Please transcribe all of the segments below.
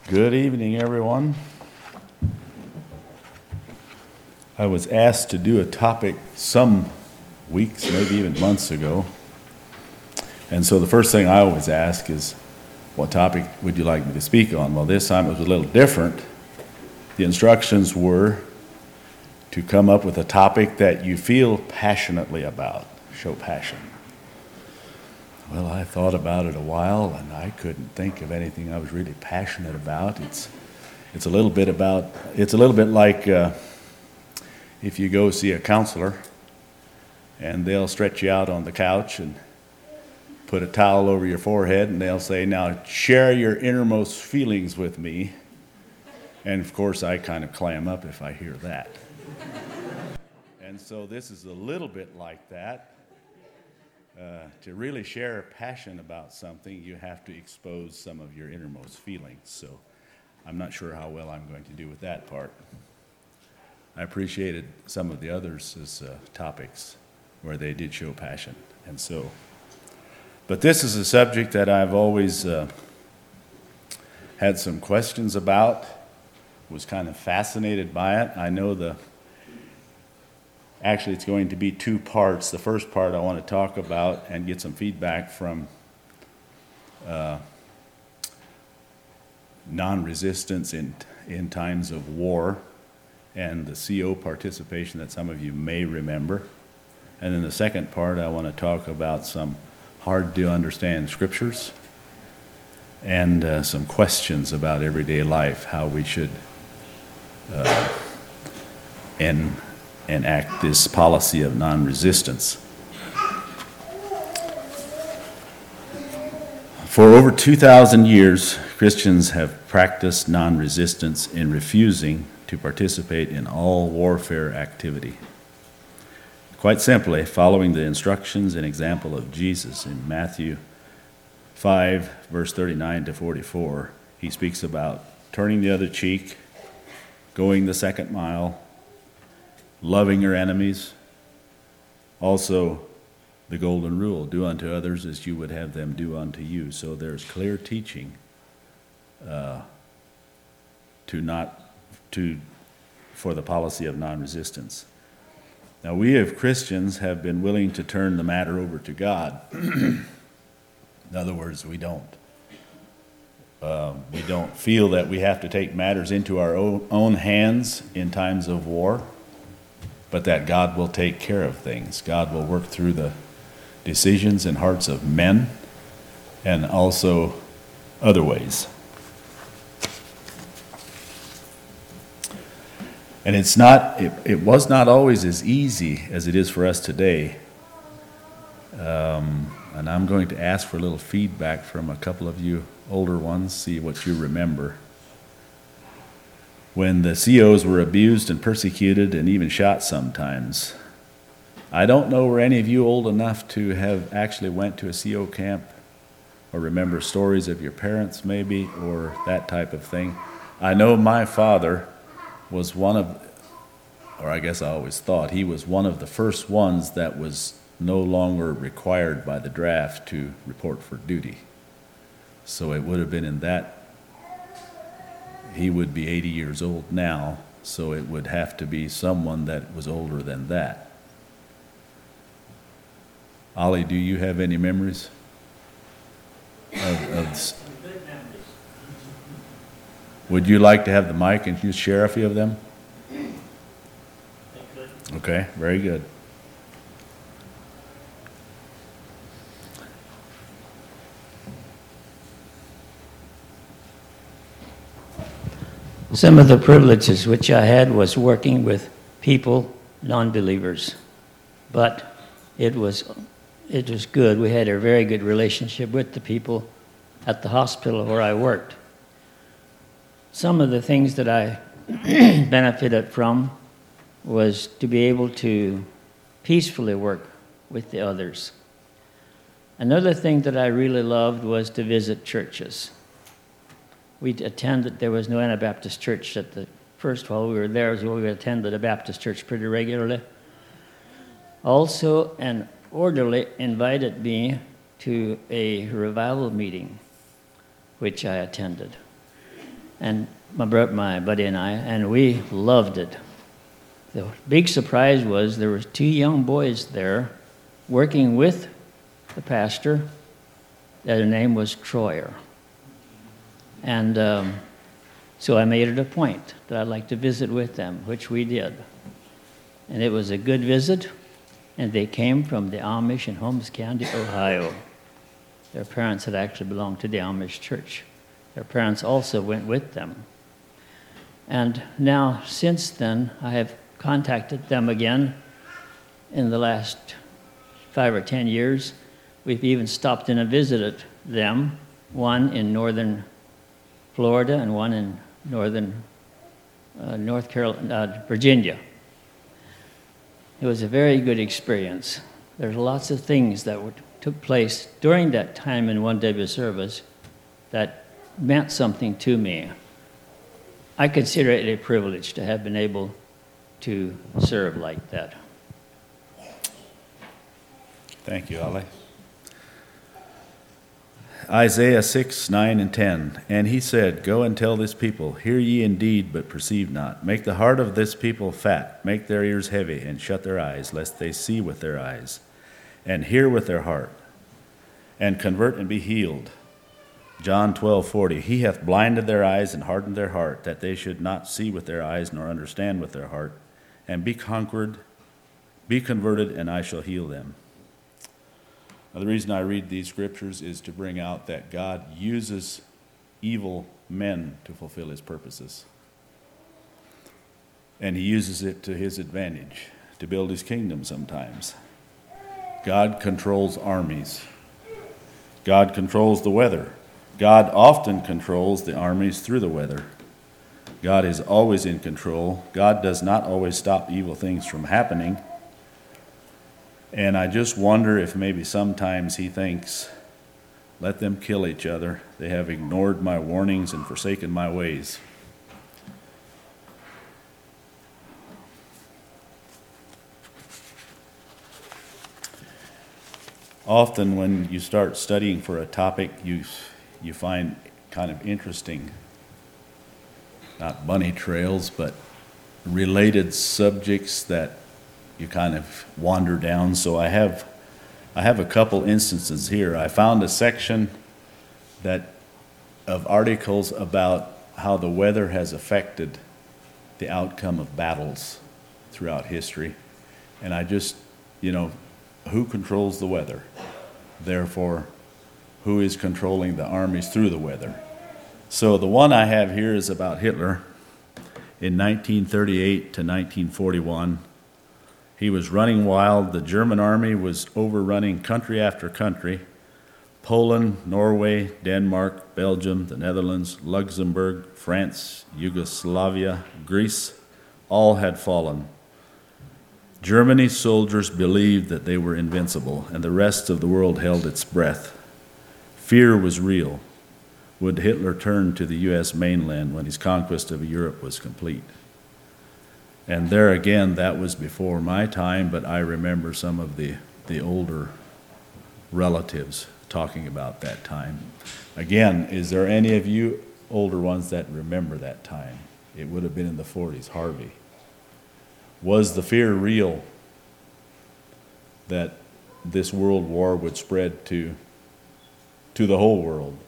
Good evening, everyone. I was asked to do a topic some weeks, maybe even months ago. And so the first thing I always ask is, what topic would you like me to speak on? Well, this time it was a little different. The instructions were to come up with a topic that you feel passionately about, show passion. Well, I thought about it a while, and I couldn't think of anything I was really passionate about. It's a little bit like if you go see a counselor, and they'll stretch you out on the couch and put a towel over your forehead, and they'll say, "Now share your innermost feelings with me." And of course, I kind of clam up if I hear that. And so this is a little bit like that. To really share a passion about something, you have to expose some of your innermost feelings. So I'm not sure how well I'm going to do with that part. I appreciated some of the others' topics where they did show passion. But this is a subject that I've always had some questions about, was kind of fascinated by it. I know Actually, it's going to be two parts. The first part I want to talk about and get some feedback from non-resistance in times of war and the CO participation that some of you may remember. And then the second part, I want to talk about some hard-to-understand scriptures and some questions about everyday life, how we should enact this policy of non-resistance. For over 2,000 years, Christians have practiced non-resistance in refusing to participate in all warfare activity. Quite simply, following the instructions and example of Jesus in Matthew 5, verse 39 to 44, he speaks about turning the other cheek, going the second mile, loving your enemies. Also, the golden rule, do unto others as you would have them do unto you. So there's clear teaching for the policy of non-resistance. Now, we as Christians have been willing to turn the matter over to God. In other words, we don't feel that we have to take matters into our own hands in times of war, but that God will take care of things. God will work through the decisions and hearts of men and also other ways. And it was not always as easy as it is for us today. And I'm going to ask for a little feedback from a couple of you older ones, see what you remember. When the COs were abused and persecuted and even shot sometimes. I don't know were any of you old enough to have actually went to a CO camp or remember stories of your parents maybe or that type of thing. I know my father was I guess I always thought, he was one of the first ones that was no longer required by the draft to report for duty. So it would have been in that. He would be 80 years old now, so it would have to be someone that was older than that. Ollie, do you have any memories of Would you like to have the mic and just share a few of them? Okay, very good. Some of the privileges which I had was working with people, non-believers, but it was good. We had a very good relationship with the people at the hospital where I worked. Some of the things that I benefited from was to be able to peacefully work with the others. Another thing that I really loved was to visit churches. There was no Anabaptist church at the first while we were there, so we attended a Baptist church pretty regularly. Also, an orderly invited me to a revival meeting, which I attended. and my buddy and I, and we loved it. The big surprise was there were 2 young boys there working with the pastor. Their name was Troyer. And so I made it a point that I'd like to visit with them, which we did. And it was a good visit, and they came from the Amish in Holmes County, Ohio. Their parents had actually belonged to the Amish church. Their parents also went with them. And now, since then, I have contacted them again in the last 5 or 10 years. We've even stopped in and visited them, one in northern Florida and one in northern Virginia. It was a very good experience. There's lots of things that took place during that time in 1W service that meant something to me. I consider it a privilege to have been able to serve like that. Thank you, Ali. Isaiah 6, 9, and 10. And he said, Go and tell this people, hear ye indeed, but perceive not. Make the heart of this people fat, make their ears heavy, and shut their eyes, lest they see with their eyes, and hear with their heart, and convert and be healed. John 12:40. He hath blinded their eyes and hardened their heart, that they should not see with their eyes, nor understand with their heart, and be converted, and I shall heal them. Now, the reason I read these scriptures is to bring out that God uses evil men to fulfill his purposes. And he uses it to his advantage, to build his kingdom sometimes. God controls armies. God controls the weather. God often controls the armies through the weather. God is always in control. God does not always stop evil things from happening. And I just wonder if maybe sometimes he thinks, let them kill each other. They have ignored my warnings and forsaken my ways. Often when you start studying for a topic, you find kind of interesting, not bunny trails, but related subjects that you kind of wander down. So I have a couple instances here. I found a section of articles about how the weather has affected the outcome of battles throughout history. And I just, who controls the weather? Therefore, who is controlling the armies through the weather? So the one I have here is about Hitler in 1938 to 1941. He was running wild. The German army was overrunning country after country. Poland, Norway, Denmark, Belgium, the Netherlands, Luxembourg, France, Yugoslavia, Greece, all had fallen. Germany's soldiers believed that they were invincible, and the rest of the world held its breath. Fear was real. Would Hitler turn to the U.S. mainland when his conquest of Europe was complete? And there again, that was before my time, but I remember some of the older relatives talking about that time. Again, is there any of you older ones that remember that time? It would have been in the 40s, Harvey. Was the fear real that this world war would spread to the whole world?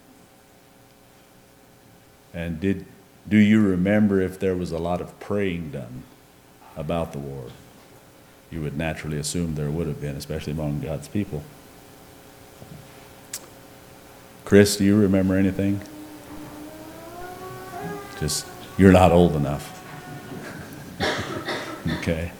And do you remember if there was a lot of praying done about the war? You would naturally assume there would have been, especially among God's people. Chris, do you remember anything? Just, you're not old enough. Okay.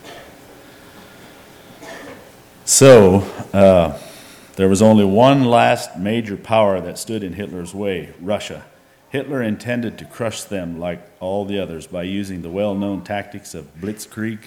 So, there was only one last major power that stood in Hitler's way, Russia. Hitler intended to crush them like all the others by using the well-known tactics of blitzkrieg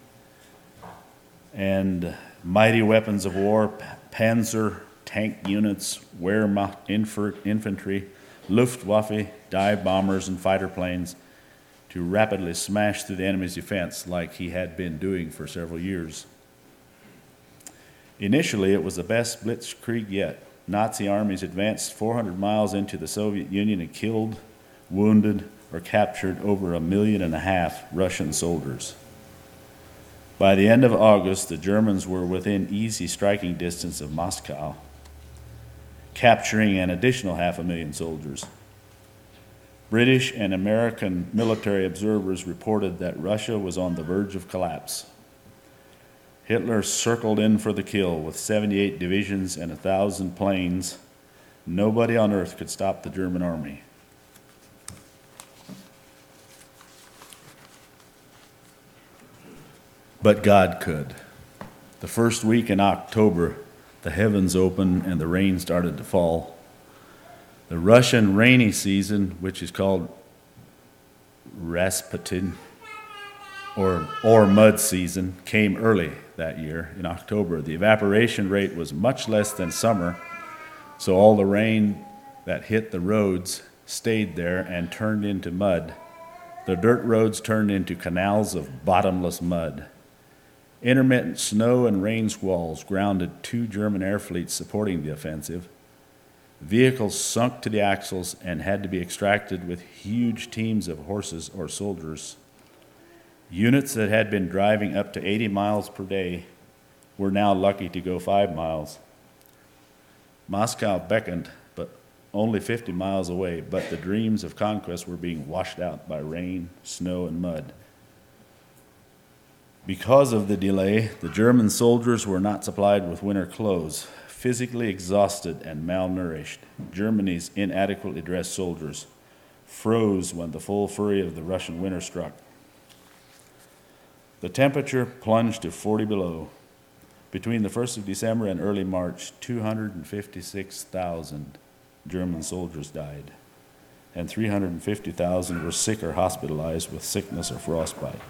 and mighty weapons of war, panzer, tank units, Wehrmacht infantry, Luftwaffe, dive bombers, and fighter planes to rapidly smash through the enemy's defense like he had been doing for several years. Initially, it was the best blitzkrieg yet. Nazi armies advanced 400 miles into the Soviet Union and killed wounded, or captured over 1.5 million Russian soldiers. By the end of August, the Germans were within easy striking distance of Moscow, capturing an additional 500,000 soldiers. British and American military observers reported that Russia was on the verge of collapse. Hitler circled in for the kill with 78 divisions and 1,000 planes. Nobody on earth could stop the German army. But God could. The first week in October, the heavens opened and the rain started to fall. The Russian rainy season, which is called Rasputin, or mud season, came early that year in October. The evaporation rate was much less than summer, so all the rain that hit the roads stayed there and turned into mud. The dirt roads turned into canals of bottomless mud. Intermittent snow and rain squalls grounded 2 German air fleets supporting the offensive. Vehicles sunk to the axles and had to be extracted with huge teams of horses or soldiers. Units that had been driving up to 80 miles per day were now lucky to go 5 miles. Moscow beckoned, but only 50 miles away, but the dreams of conquest were being washed out by rain, snow, and mud. Because of the delay, the German soldiers were not supplied with winter clothes. Physically exhausted and malnourished, Germany's inadequately dressed soldiers froze when the full fury of the Russian winter struck. The temperature plunged to 40 below. Between the 1st of December and early March, 256,000 German soldiers died, and 350,000 were sick or hospitalized with sickness or frostbite.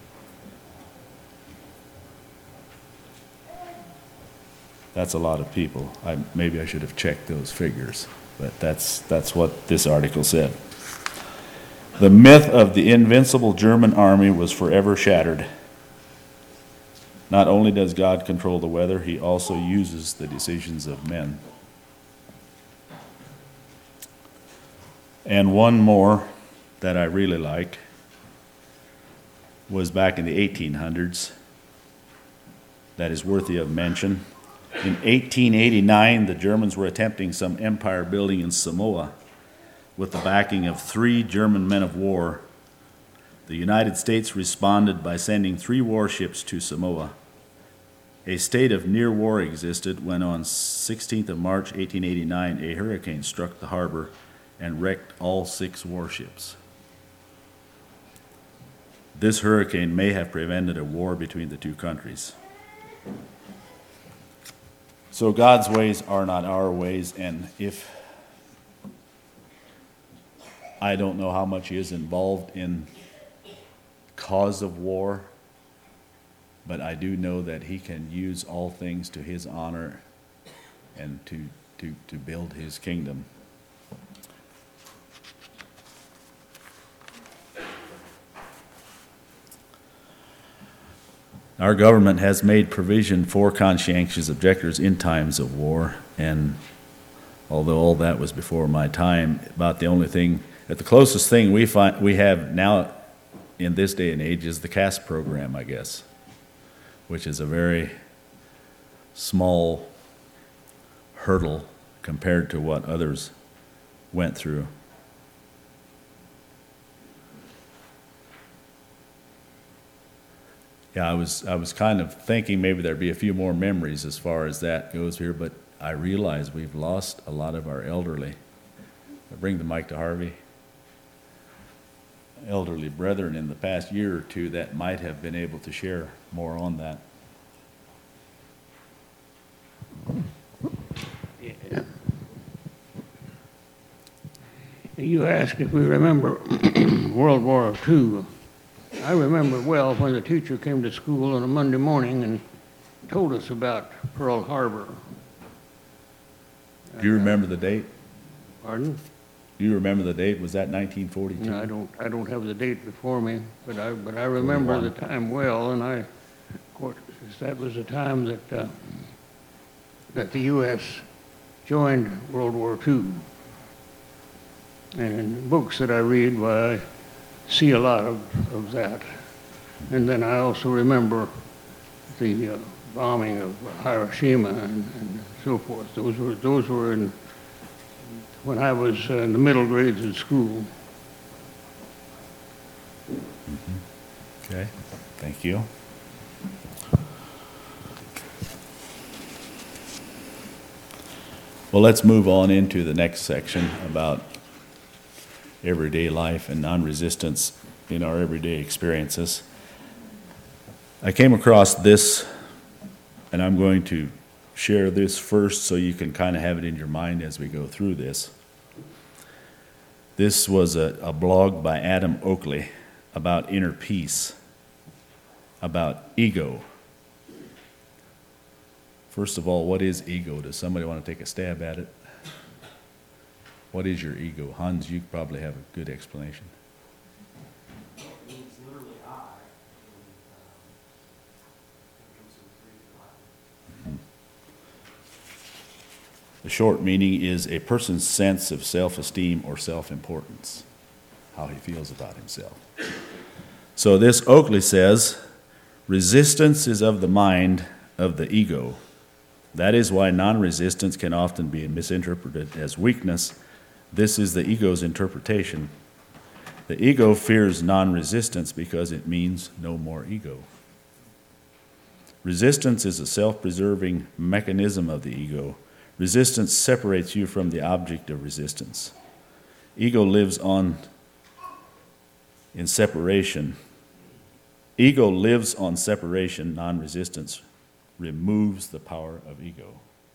That's a lot of people. Maybe I should have checked those figures, but that's what this article said. The myth of the invincible German army was forever shattered. Not only does God control the weather, he also uses the decisions of men. And one more that I really like was back in the 1800s that is worthy of mention. In 1889, the Germans were attempting some empire building in Samoa with the backing of 3 German men of war. The United States responded by sending 3 warships to Samoa. A state of near war existed when on 16th of March 1889, a hurricane struck the harbor and wrecked all 6 warships. This hurricane may have prevented a war between the 2 countries. So God's ways are not our ways, and if I don't know how much he is involved in cause of war, but I do know that he can use all things to his honor and to build his kingdom. Our government has made provision for conscientious objectors in times of war, and although all that was before my time, about the only thing, the closest thing we have now in this day and age is the CAS program, I guess, which is a very small hurdle compared to what others went through. Yeah, I was kind of thinking maybe there'd be a few more memories as far as that goes here, but I realize we've lost a lot of our elderly. Bring the mic to Harvey. Elderly brethren in the past year or two that might have been able to share more on that. Yeah. You asked if we remember World War II. I remember well when the teacher came to school on a Monday morning and told us about Pearl Harbor. Do you remember the date? Pardon? Do you remember the date? Was that 1942? No, I don't have the date before me, but I remember the time well, and of course, that was the time that the U.S. joined World War II. And in books that I read, why, I see a lot of that. And then I also remember the bombing of Hiroshima and so forth. Those were in, when I was in the middle grades at school. Okay, thank you. Well, let's move on into the next section about everyday life and non-resistance in our everyday experiences. I came across this, and I'm going to share this first so you can kind of have it in your mind as we go through this. This was a blog by Adam Oakley about inner peace, about ego. First of all, what is ego? Does somebody want to take a stab at it? What is your ego? Hans, you probably have a good explanation. It means literally I. The short meaning is a person's sense of self-esteem or self-importance, how he feels about himself. So this Oakley says, resistance is of the mind of the ego. That is why non-resistance can often be misinterpreted as weakness. This is the ego's interpretation. The ego fears non-resistance because it means no more ego. Resistance is a self-preserving mechanism of the ego. Resistance separates you from the object of resistance. Ego lives on in separation. Ego lives on separation. Non-resistance removes the power of ego.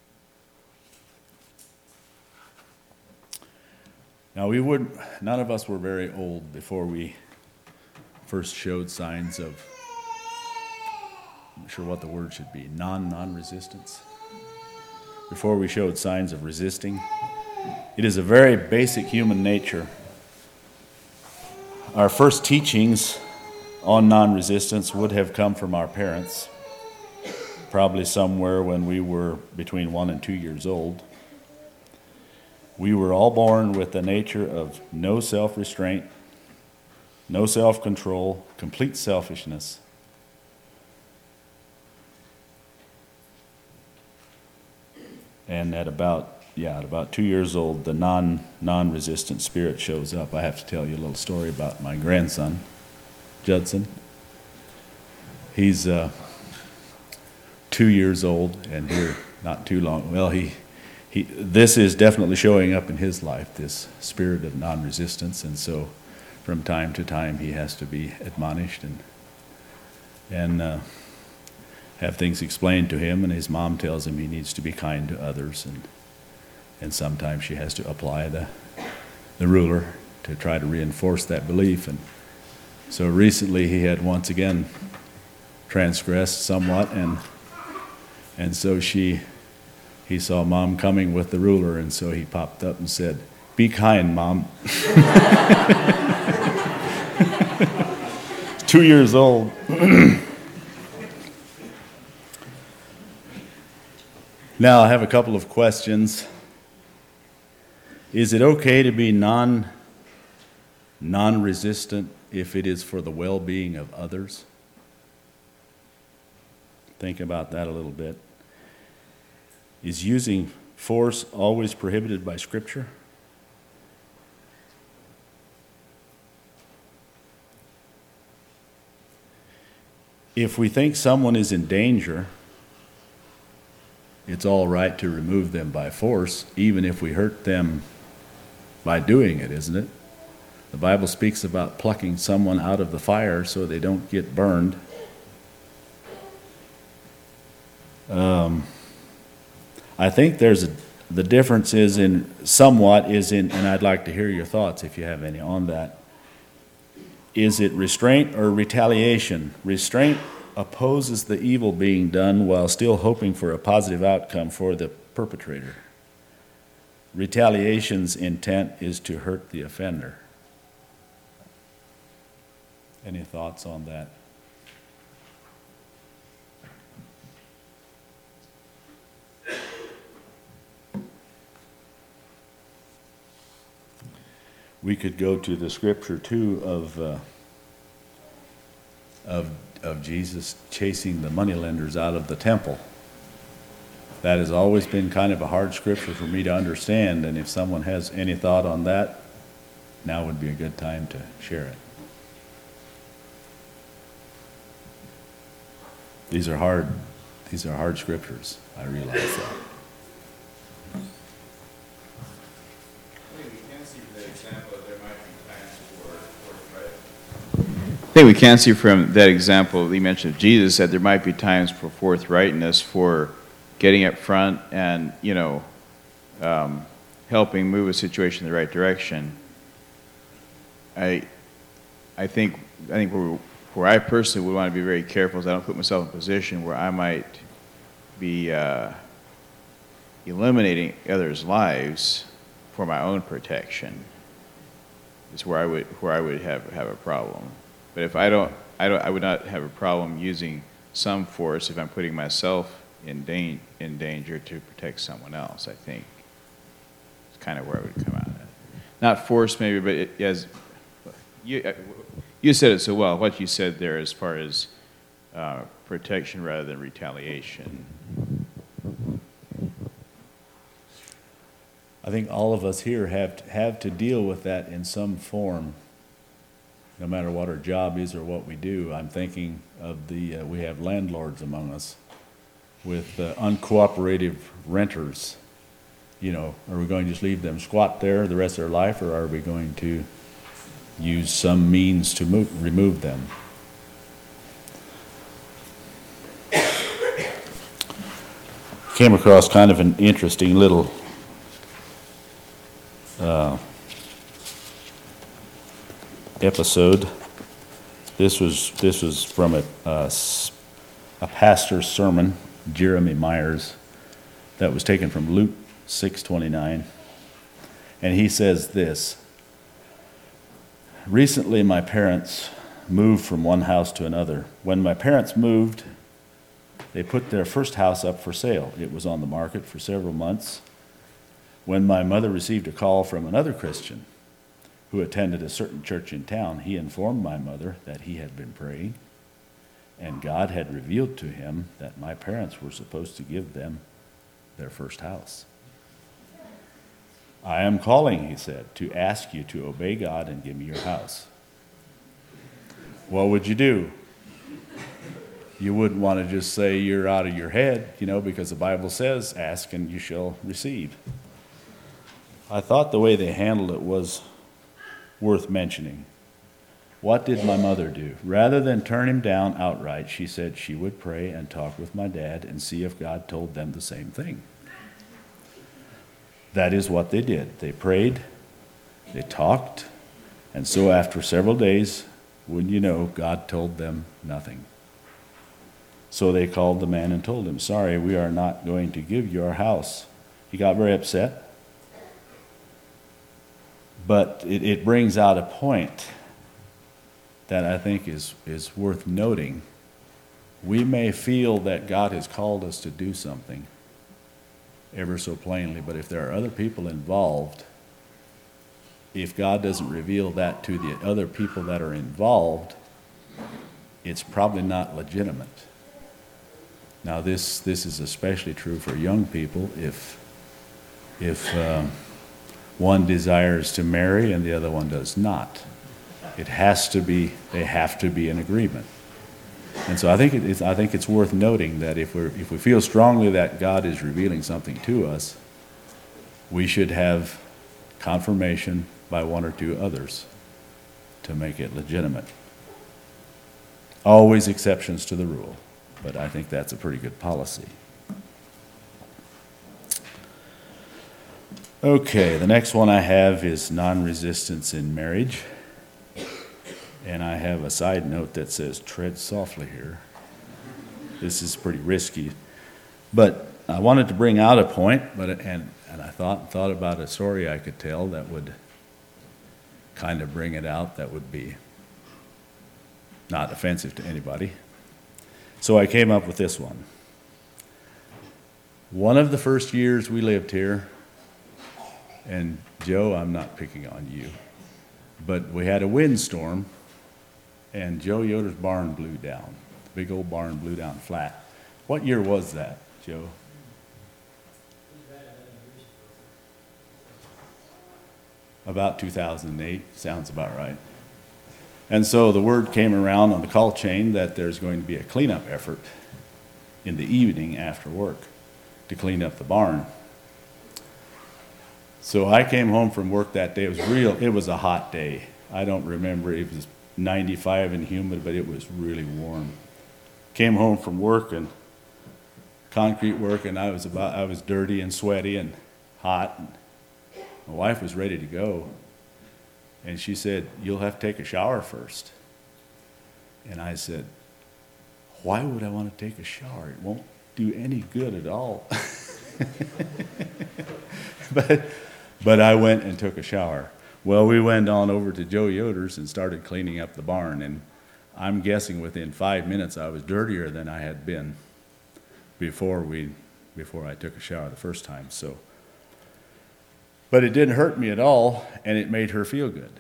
Now, none of us were very old before we first showed signs of, I'm not sure what the word should be, non-resistance. Before we showed signs of resisting. It is a very basic human nature. Our first teachings on non-resistance would have come from our parents, probably somewhere when we were between 1 and 2 years old. We were all born with the nature of no self-restraint, no self-control, complete selfishness. And at about 2 years old, the non-resistant spirit shows up. I have to tell you a little story about my grandson, Judson. He's 2 years old, and here not too long. Well, this is definitely showing up in his life, this spirit of non-resistance, and so from time to time he has to be admonished and have things explained to him, and his mom tells him he needs to be kind to others, and sometimes she has to apply the ruler to try to reinforce that belief. And so recently he had once again transgressed somewhat, and so he saw Mom coming with the ruler, and so he popped up and said, "Be kind, Mom." 2 years old. Now, I have a couple of questions. Is it okay to be non-resistant if it is for the well-being of others? Think about that a little bit. Is using force always prohibited by Scripture? If we think someone is in danger, it's all right to remove them by force, even if we hurt them by doing it, isn't it? The Bible speaks about plucking someone out of the fire so they don't get burned. I think the difference is and I'd like to hear your thoughts if you have any on that. Is it restraint or retaliation? Restraint opposes the evil being done while still hoping for a positive outcome for the perpetrator. Retaliation's intent is to hurt the offender. Any thoughts on that? we could go to the scripture too of Jesus chasing the moneylenders out of the temple. That has always been kind of a hard scripture for me to understand, and if someone has any thought on that, now would be a good time to share it. These are hard scriptures. I realize that. I think we can see from that example that you mentioned of Jesus that there might be times for forthrightness, for getting up front and, helping move a situation in the right direction. I think where I personally would want to be very careful is I don't put myself in a position where I might be eliminating others' lives for my own protection. Is where I would have a problem. But if I would not have a problem using some force if I'm putting myself in danger to protect someone else. I think it's kind of where I would come out of it. Not force maybe, but you said it so well. What you said there as far as protection rather than retaliation. I think all of us here have to deal with that in some form, no matter what our job is or what we do. I'm thinking of we have landlords among us with uncooperative renters. Are we going to just leave them squat there the rest of their life, or are we going to use some means to remove them? Came across kind of an interesting little episode. This was from a pastor's sermon, Jeremy Myers, that was taken from Luke 6:29, and he says this: "Recently my parents moved from one house to another. When my parents moved, they put their first house up for sale. It was on the market for several months when my mother received a call from another Christian who attended a certain church in town. He informed my mother that he had been praying, and God had revealed to him that my parents were supposed to give them their first house. I am calling," he said, "to ask you to obey God and give me your house." What would you do? You wouldn't want to just say you're out of your head, because the Bible says, "Ask and you shall receive." I thought the way they handled it was worth mentioning. What did my mother do? Rather than turn him down outright, she said she would pray and talk with my dad and see if God told them the same thing. That is what they did. They prayed, they talked, and so after several days, wouldn't you know, God told them nothing. So they called the man and told him, "Sorry, we are not going to give you our house." He got very upset. But it brings out a point that I think is worth noting. We may feel that God has called us to do something ever so plainly, but if there are other people involved, if God doesn't reveal that to the other people that are involved, it's probably not legitimate. Now this is especially true for young people. If one desires to marry and the other one does not, they have to be in agreement. And so I think it's worth noting that if we feel strongly that God is revealing something to us, we should have confirmation by one or two others to make it legitimate. Always exceptions to the rule, but I think that's a pretty good policy. Okay, the next one I have is non-resistance in marriage. And I have a side note that says, tread softly here. This is pretty risky. But I wanted to bring out a point, and I thought about a story I could tell that would kind of bring it out, that would be not offensive to anybody. So I came up with this one. One of the first years we lived here, and Joe, I'm not picking on you, But we had a windstorm, and Joe Yoder's barn blew down. The big old barn blew down flat. What year was that, Joe? About 2008, sounds about right. And so the word came around on the call chain that there's going to be a cleanup effort in the evening after work to clean up the barn. So I came home from work that day. It was a hot day. I don't remember, it was 95 and humid, but it was really warm. Came home from work and concrete work, and I was dirty and sweaty and hot. And my wife was ready to go, and she said, "You'll have to take a shower first." And I said, "Why would I want to take a shower? It won't do any good at all." But I went and took a shower. Well, we went on over to Joe Yoder's and started cleaning up the barn, and I'm guessing within 5 minutes I was dirtier than I had been before I took a shower the first time. So, but it didn't hurt me at all, and it made her feel good.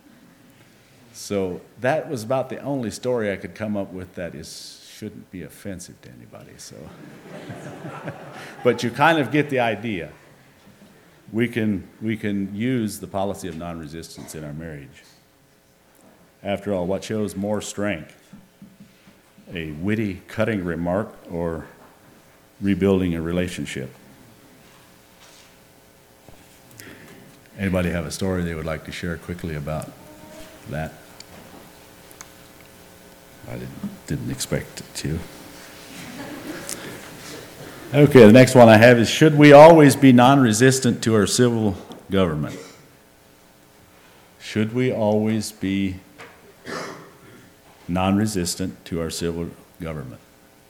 So that was about the only story I could come up with that shouldn't be offensive to anybody. So, but you kind of get the idea. We can use the policy of non-resistance in our marriage. After all, what shows more strength? A witty, cutting remark or rebuilding a relationship? Anybody have a story they would like to share quickly about that? I didn't expect it to. Okay, the next one I have is, should we always be non-resistant to our civil government? Should we always be non-resistant to our civil government?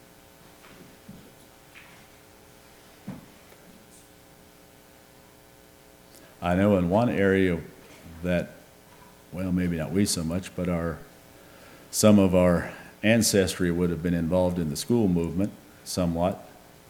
I know in one area that, well, maybe not we so much, but some of our ancestry would have been involved in the school movement somewhat.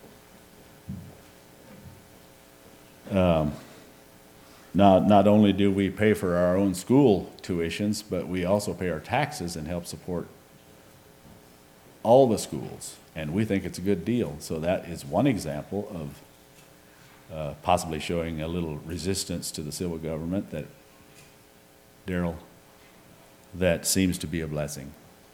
Not only do we pay for our own school tuitions, but we also pay our taxes and help support all the schools, and we think it's a good deal. So that is one example of possibly showing a little resistance to the civil government that, Daryl, that seems to be a blessing.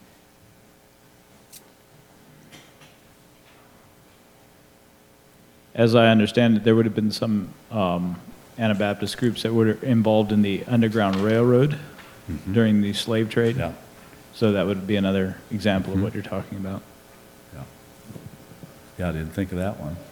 As I understand it, there would have been some Anabaptist groups that were involved in the Underground Railroad during the slave trade. Yeah. So that would be another example of what you're talking about. Yeah, I didn't think of that one.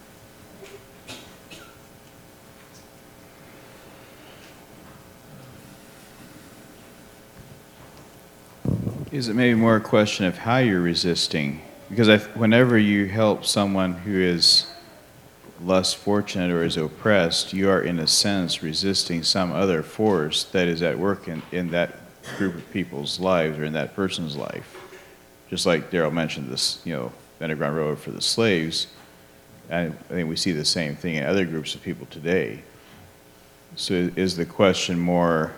Is it maybe more a question of how you're resisting? Because whenever you help someone who is less fortunate or is oppressed, you are in a sense resisting some other force that is at work in that group of people's lives or in that person's life. Just like Daryl mentioned this, the Underground Railroad for the slaves, and I think we see the same thing in other groups of people today. So is the question more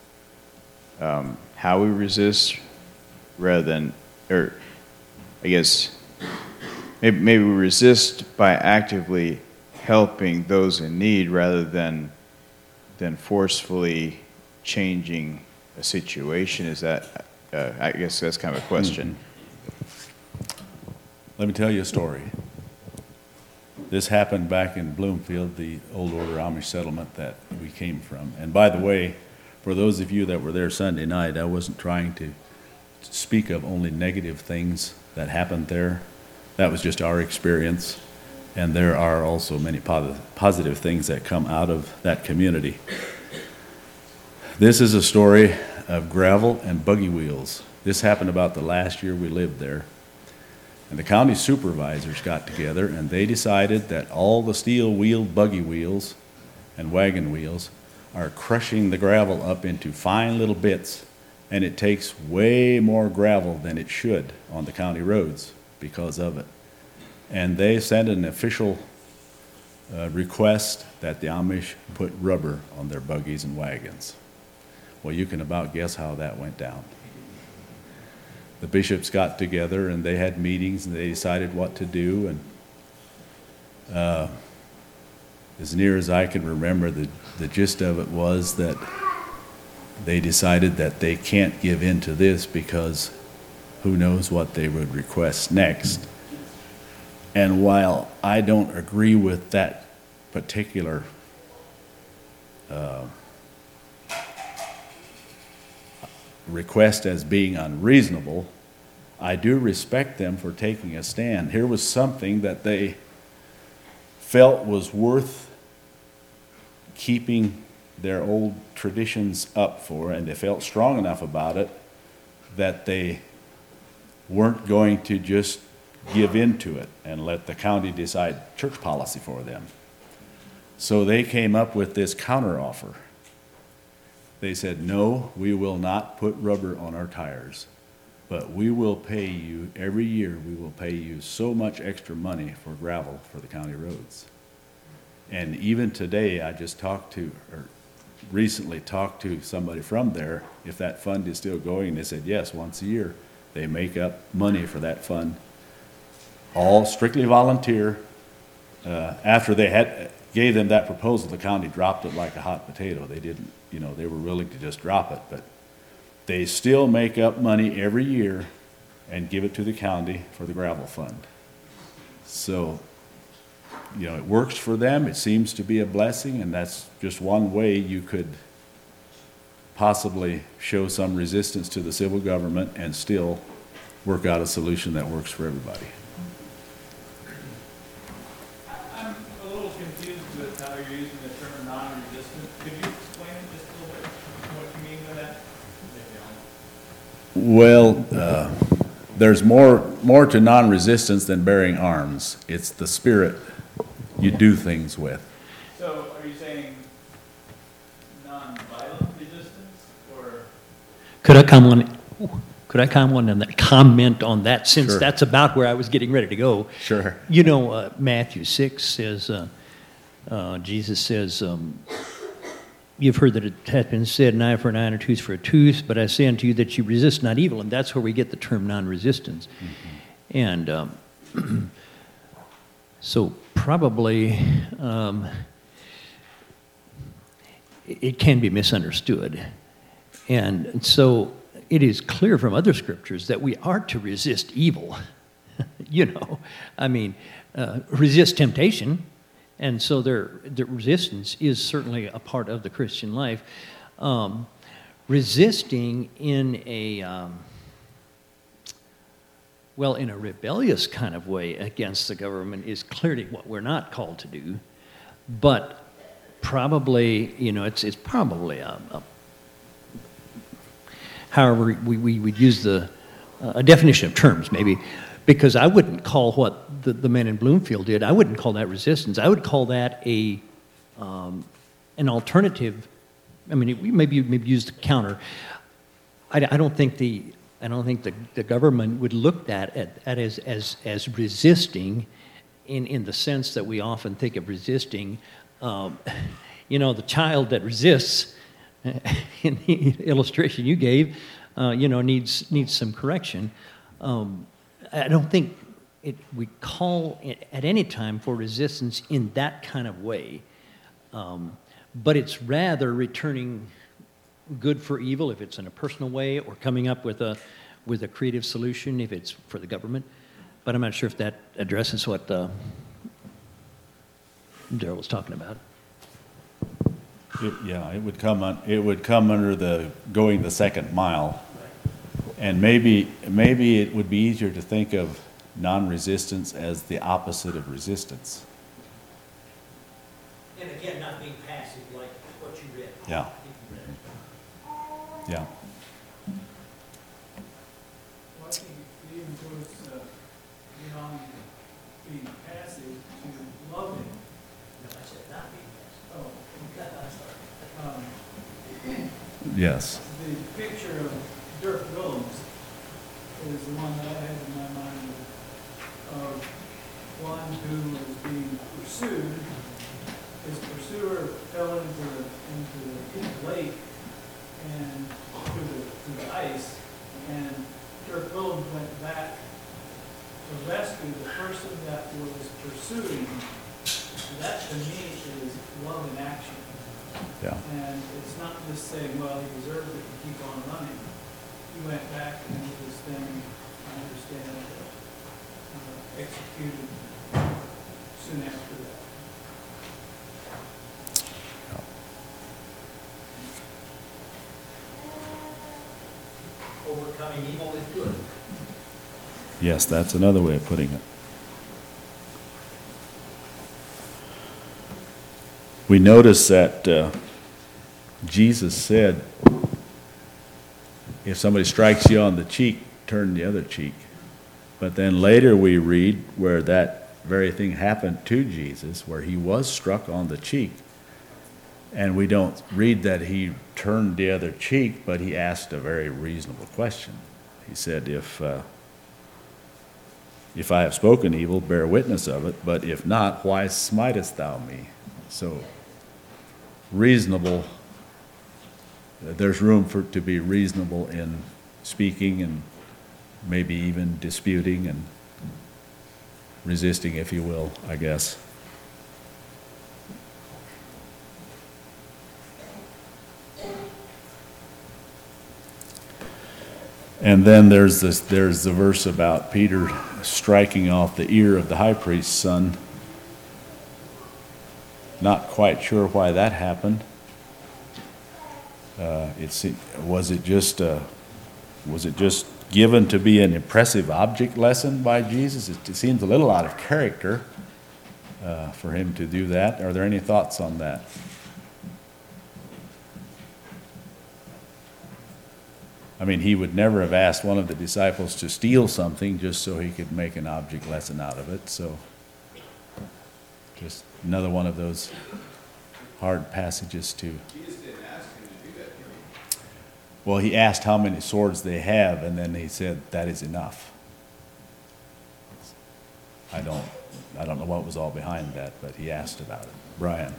how we resist rather than, or I guess maybe we resist by actively helping those in need rather than forcefully changing a situation? Is that, I guess that's kind of a question. Let me tell you a story. This happened back in Bloomfield, the old order Amish settlement that we came from. And by the way, for those of you that were there Sunday night, I wasn't trying to speak of only negative things that happened there. That was just our experience. And there are also many positive things that come out of that community. This is a story of gravel and buggy wheels. This happened about the last year we lived there. And the county supervisors got together and they decided that all the steel-wheeled buggy wheels and wagon wheels are crushing the gravel up into fine little bits, and it takes way more gravel than it should on the county roads because of it. And they sent an official request that the Amish put rubber on their buggies and wagons. Well, you can about guess how that went down. The bishops got together and they had meetings and they decided what to do, and as near as I can remember, the gist of it was that they decided that they can't give in to this because who knows what they would request next. And while I don't agree with that particular request as being unreasonable, I do respect them for taking a stand. Here was something that they felt was worth keeping their old traditions up for, and they felt strong enough about it that they weren't going to just give in to it and let the county decide church policy for them. So they came up with this counteroffer. They said, no, we will not put rubber on our tires, but we will pay you, every year we will pay you so much extra money for gravel for the county roads. And even today, I just recently talked to somebody from there, if that fund is still going, they said, yes, once a year, they make up money for that fund, all strictly volunteer. After they gave them that proposal, the county dropped it like a hot potato. They didn't, they were willing to just drop it, but they still make up money every year and give it to the county for the gravel fund. So, it works for them. It seems to be a blessing, and that's just one way you could possibly show some resistance to the civil government and still work out a solution that works for everybody. I'm a little confused with how you're using the term non-resistant. Could you explain just a little bit what you mean by that? Well, there's more to non-resistance than bearing arms. It's the spirit you do things with. So are you saying non-violent resistance, or? Could I comment on that, since Sure. that's about where I was getting ready to go? Sure. Matthew 6 says, Jesus says, you've heard that it hath been said, an eye for an eye and a tooth for a tooth, but I say unto you that you resist not evil, and that's where we get the term non-resistance. Mm-hmm. And so probably it can be misunderstood. And so it is clear from other scriptures that we are to resist evil. Resist temptation. And so the resistance is certainly a part of the Christian life. Resisting in a rebellious kind of way against the government is clearly what we're not called to do. But probably, it's probably however we would use a definition of terms, maybe, because I wouldn't call what the men in Bloomfield did, I wouldn't call that resistance. I would call that an alternative. I mean, we maybe use the counter. I don't think the government would look at as resisting in the sense that we often think of resisting. The child that resists, in the illustration you gave, needs some correction. I don't think we call it at any time for resistance in that kind of way, but it's rather returning good for evil if it's in a personal way, or coming up with a creative solution if it's for the government. But I'm not sure if that addresses what Darrell was talking about. It would come under the going the second mile, and maybe it would be easier to think of non-resistance as the opposite of resistance. And again, not being passive like what you read. Yeah. Yeah. Well, I think it even goes beyond being passive to loving. No, I said not being passive. Oh, Yes. the picture of Dirk Willems is the one that I had in my mind of one who was being pursued. His pursuer fell into the lake, and place, and Dirk Willems went back to rescue the person that was pursuing him. That to me is love in action. Yeah. And it's not just saying, well, he deserved it and keep on running. He went back and he was then, I understand, executed soon after that. Overcoming evil with good. Yes, that's another way of putting it. We notice that Jesus said, if somebody strikes you on the cheek, turn the other cheek. But then later we read where that very thing happened to Jesus, where he was struck on the cheek. And we don't read that he turned the other cheek, but he asked a very reasonable question. He said, if I have spoken evil, bear witness of it, but if not, why smitest thou me? So, reasonable, there's room to be reasonable in speaking and maybe even disputing and resisting, if you will, I guess. And then there's the verse about Peter striking off the ear of the high priest's son. Not quite sure why that happened. Was it just given to be an impressive object lesson by Jesus? It seems a little out of character for him to do that. Are there any thoughts on that? I mean, he would never have asked one of the disciples to steal something just so he could make an object lesson out of it. So, just another one of those hard passages to. Jesus didn't ask him to do that, did he? Well, he asked how many swords they have, and then he said, that is enough. I don't know what was all behind that, but he asked about it. Brian.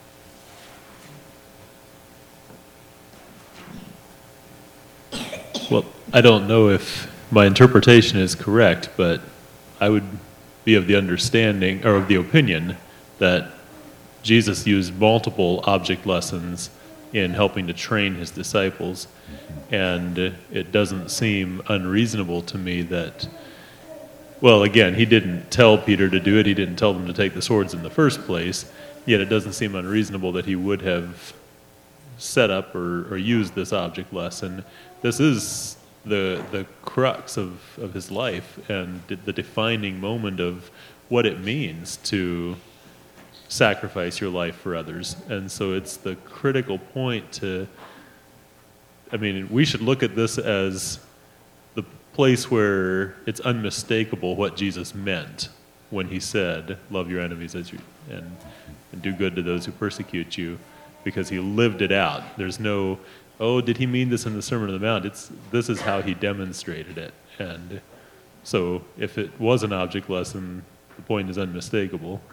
Well, I don't know if my interpretation is correct, but I would be of the understanding, or of the opinion, that Jesus used multiple object lessons in helping to train his disciples, and it doesn't seem unreasonable to me that, well, again, he didn't tell Peter to do it, he didn't tell them to take the swords in the first place, yet it doesn't seem unreasonable that he would have set up or used this object lesson. This is the crux of his life and the defining moment of what it means to sacrifice your life for others. And so it's the critical point to, I mean, we should look at this as the place where it's unmistakable what Jesus meant when he said, love your enemies as you, and do good to those who persecute you, because he lived it out. There's no, oh, did he mean this in the Sermon on the Mount? This is how he demonstrated it. And so if it was an object lesson, the point is unmistakable.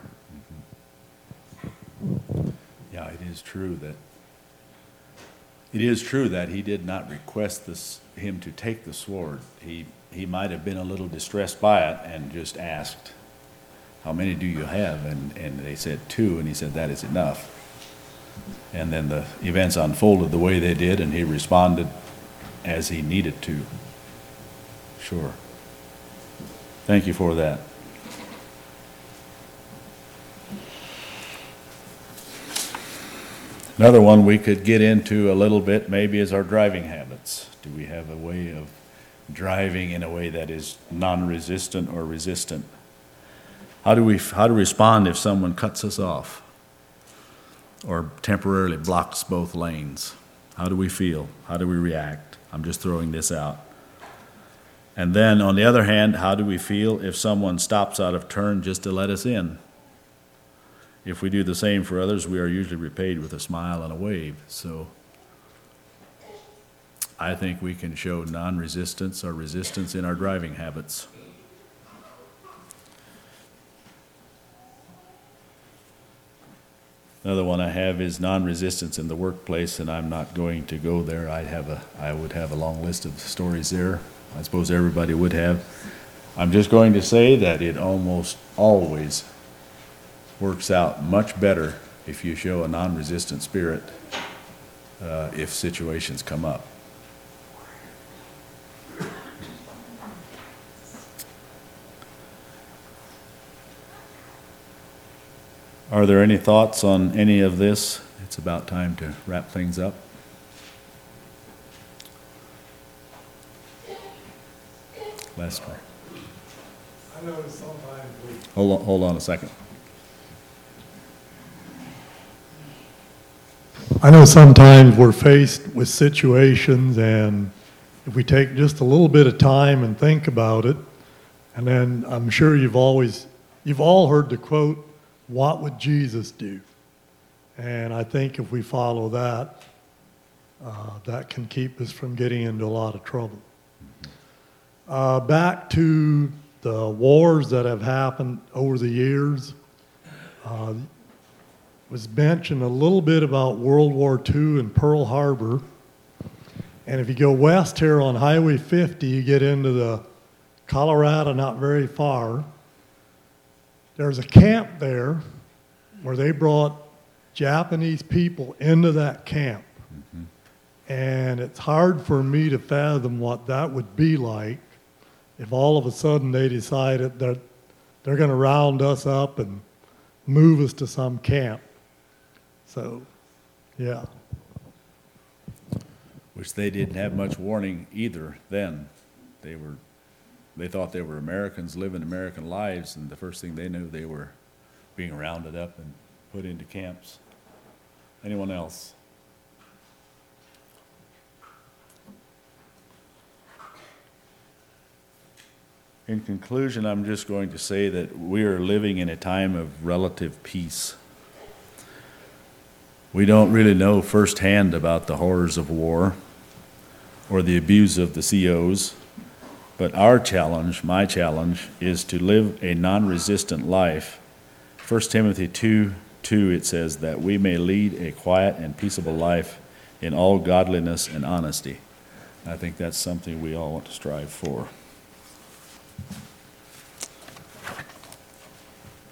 Yeah, it is true that he did not request him to take the sword. He might have been a little distressed by it and just asked, how many do you have? And they said 2, and he said, that is enough. And then the events unfolded the way they did, and he responded as he needed to. Sure. Thank you for that. Another one we could get into a little bit maybe is our driving habits. Do we have a way of driving in a way that is non-resistant or resistant? How do we respond if someone cuts us off or temporarily blocks both lanes? How do we feel? How do we react? I'm just throwing this out. And then on the other hand, how do we feel if someone stops out of turn just to let us in? If we do the same for others, we are usually repaid with a smile and a wave. So I think we can show non-resistance or resistance in our driving habits. Another one I have is non-resistance in the workplace, and I'm not going to go there. I would have a long list of stories there. I suppose everybody would have. I'm just going to say that it almost always works out much better if you show a non-resistant spirit if situations come up. Are there any thoughts on any of this? It's about time to wrap things up. Lester. I know sometimes we Hold on a second. I know sometimes we're faced with situations, and if we take just a little bit of time and think about it, and then I'm sure you've all heard the quote, "What would Jesus do?" And I think if we follow that, that can keep us from getting into a lot of trouble. Back to the wars that have happened over the years, was mentioned a little bit about World War II and Pearl Harbor. And if you go west here on Highway 50, you get into the Colorado, not very far. There's a camp there where they brought Japanese people into that camp. And it's hard for me to fathom what that would be like if all of a sudden they decided that they're going to round us up and move us to some camp. So, yeah. Which they didn't have much warning either then. They thought they were Americans living American lives, and the first thing they knew, they were being rounded up and put into camps. Anyone else? In conclusion, I'm just going to say that we are living in a time of relative peace. We don't really know firsthand about the horrors of war or the abuse of the COs, but our challenge, my challenge, is to live a non-resistant life. 1 Timothy 2:2, it says that we may lead a quiet and peaceable life in all godliness and honesty. I think that's something we all want to strive for.